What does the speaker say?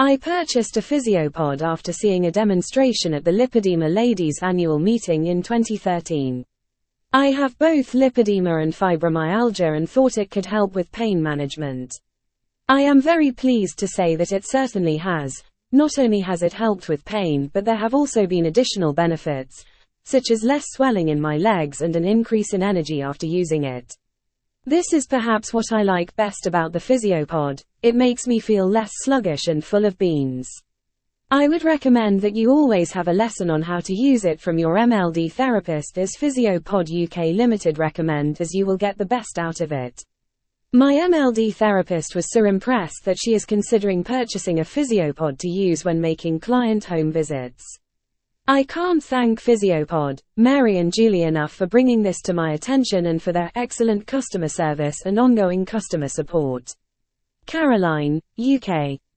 I purchased a PhysioPod after seeing a demonstration at the Lipedema Ladies Annual Meeting in 2013. I have both lipedema and fibromyalgia and thought it could help with pain management. I am very pleased to say that it certainly has. Not only has it helped with pain, but there have also been additional benefits, such as less swelling in my legs and an increase in energy after using it. This is perhaps what I like best about the PhysioPod. It makes me feel less sluggish and full of beans. I would recommend that you always have a lesson on how to use it from your MLD therapist, as PhysioPod UK Limited recommend, as you will get the best out of it. My MLD therapist was so impressed that she is considering purchasing a PhysioPod to use when making client home visits. I can't thank PhysioPod, Mary and Julie enough for bringing this to my attention and for their excellent customer service and ongoing customer support. Caroline, UK.